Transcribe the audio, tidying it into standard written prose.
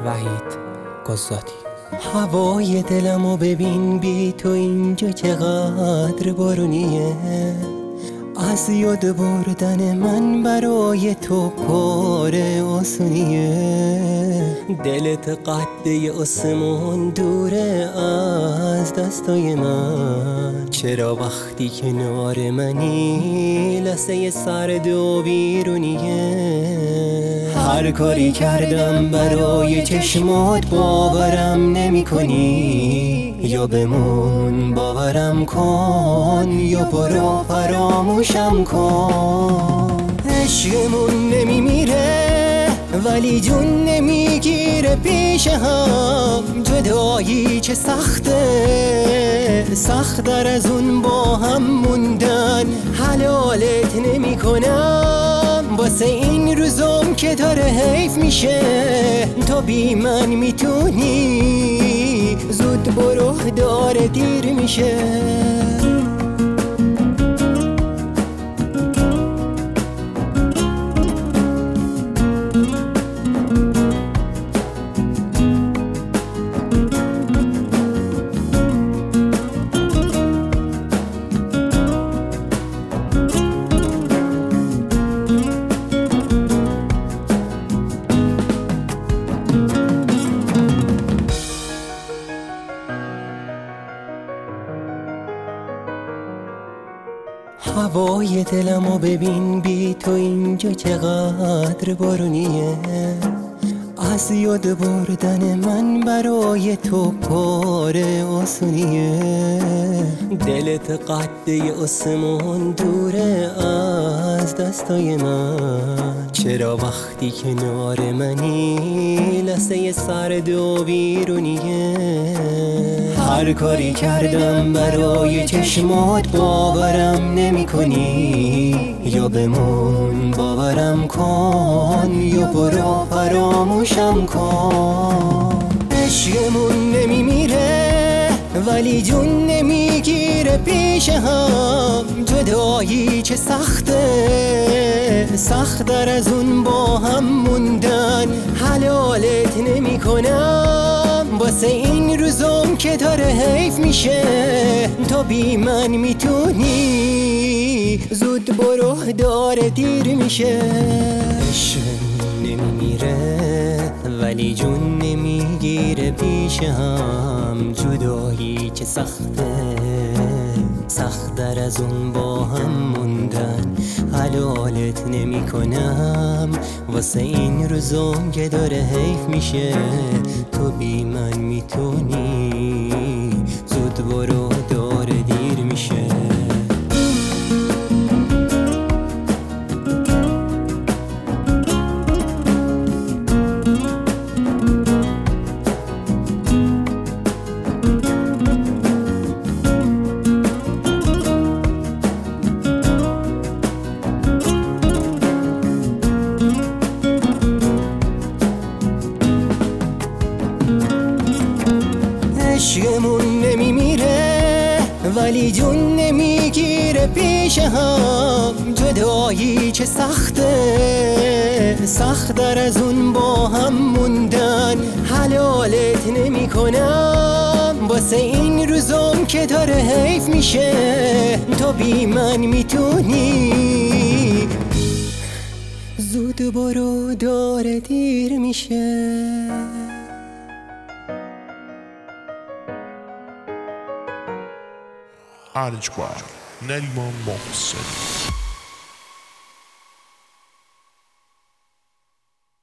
وحید قضاتی. هوای دلمو ببین بی تو اینجا چقدر بارونیه، از یاد بردن من برای تو کار آسونیه. دلت قده آسمون دوره از دستای من، چرا وقتی کنار منی لحظه سرد و بیرونیه. هر کاری کردم برای چشمات باورم نمی کنی، یا بمون باورم کن یا برو فراموشم کن. عشقمون نمیمیره ولی جون نمیگیره پیش هم، جدایی چه سخته، سخت‌تر از اون با هم موندن. حلالت نمی کنم واسه این روزم که داره حیف میشه، تو بی من میتونی زود برو داره دیر میشه. هوای دلمو ببین بی تو اینجا چقدر بارونیه، از یاد بردن من برای تو کار آسونیه. دلت قده آسمون دوره از دستای من، چرا وقتی کنار منی لحظه سرد و بیرونیه. هر کاری کردم برای چشمات باورم نمی کنی، یا بمون باورم کن یا برو فراموشم کن. عشقمون نمیمیره ولی جون نمیگیره پیش هم، جدایی چه سخته، سخت‌تر از اون با هم موندن. حلالت نمی کنم واسه این روزم که داره حیف میشه، تو بی من میتونی زود برو داره دیر میشه. عشقمون نمیمیره ولی جون نمیگیره پیش هم، جدایی چه سخته، سخت‌تر از اون با هم موندن. حلالت نمی کنم واسه این روزم که داره حیف میشه، تو بی من میتونی زود برو داره دیر میشه. عشقمون نمیمیره ولی جون نمیگیره پیش هم، جدایی چه سخته، سخت‌تر از اون با هم موندن. حلالت نمی کنم واسه این روزم که داره حیف میشه، تو بی من میتونی زود برو داره دیر میشه. ارجبار نریمان محسن.